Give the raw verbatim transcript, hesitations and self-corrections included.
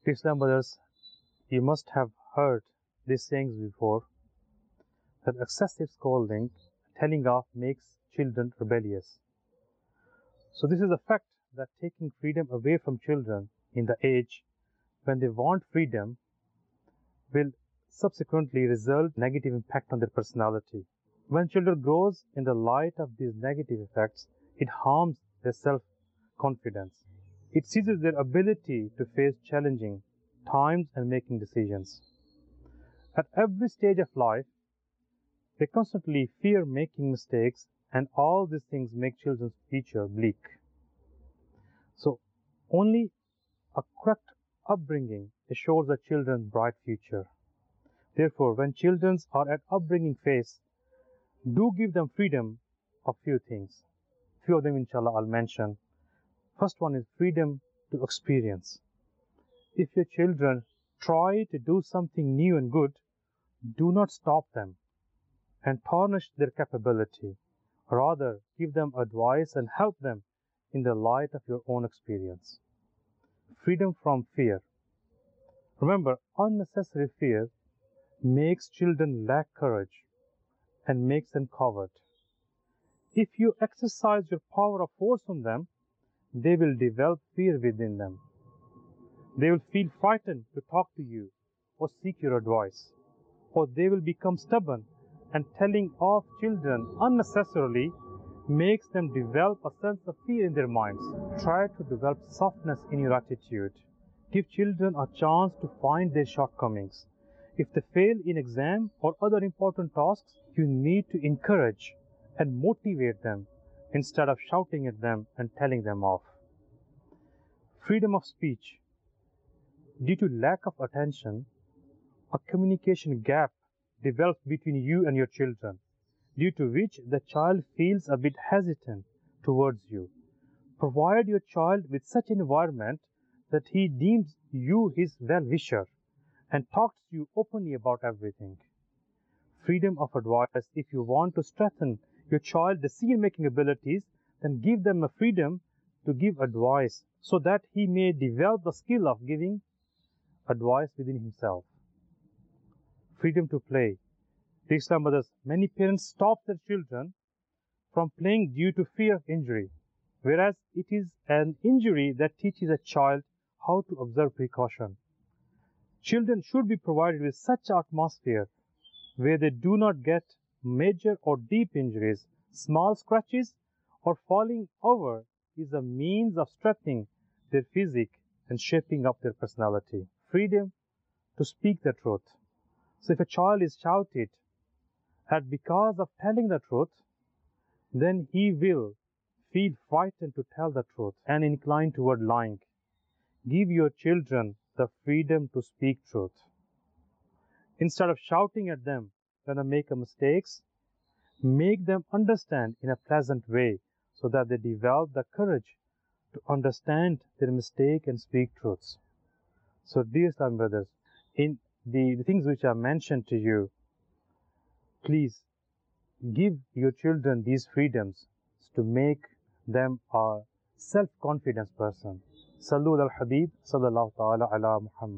Islam brothers, you must have heard these sayings before, that excessive scolding, telling off makes children rebellious. So this is a fact that taking freedom away from children in the age when they want freedom will subsequently result in negative impact on their personality. When children grows in the light of these negative effects, it harms their self-confidence. It seizes their ability to face challenging times and making decisions. At every stage of life, they constantly fear making mistakes, and all these things make children's future bleak. So only a correct upbringing assures a children's bright future. Therefore, when children are at upbringing phase, do give them freedom of few things. Few of them, inshallah, I'll mention. First one is freedom to experience. If your children try to do something new and good, do not stop them and tarnish their capability. Rather, give them advice and help them in the light of your own experience. Freedom from fear. Remember, unnecessary fear makes children lack courage and makes them coward. If you exercise your power of force on them, they will develop fear within them. They will feel frightened to talk to you or seek your advice, or they will become stubborn, and telling off children unnecessarily makes them develop a sense of fear in their minds. Try to develop softness in your attitude. Give children a chance to find their shortcomings. If they fail in exam or other important tasks, you need to encourage and motivate them instead of shouting at them and telling them off. Freedom of speech. Due to lack of attention, a communication gap develops between you and your children, due to which the child feels a bit hesitant towards you. Provide your child with such an environment that he deems you his well-wisher and talks to you openly about everything. Freedom of advice. If you want to strengthen your child's decision-making abilities, then give them a freedom to give advice so that he may develop the skill of giving advice within himself. Freedom to play. Dear Islam brothers, many parents stop their children from playing due to fear of injury, whereas it is an injury that teaches a child how to observe precaution. Children should be provided with such an atmosphere where they do not get major or deep injuries. Small scratches or falling over is a means of strengthening their physique and shaping up their personality. Freedom to speak the truth. So if a child is shouted at because of telling the truth, then he will feel frightened to tell the truth and inclined toward lying. Give your children the freedom to speak truth. Instead of shouting at them when they make mistakes, make them understand in a pleasant way so that they develop the courage to understand their mistake and speak truths. So dear Islam brothers, in the, the things which I mentioned to you, please give your children these freedoms to make them a self-confident person. Sallu al Habib sallallahu ta'ala ala Muhammad.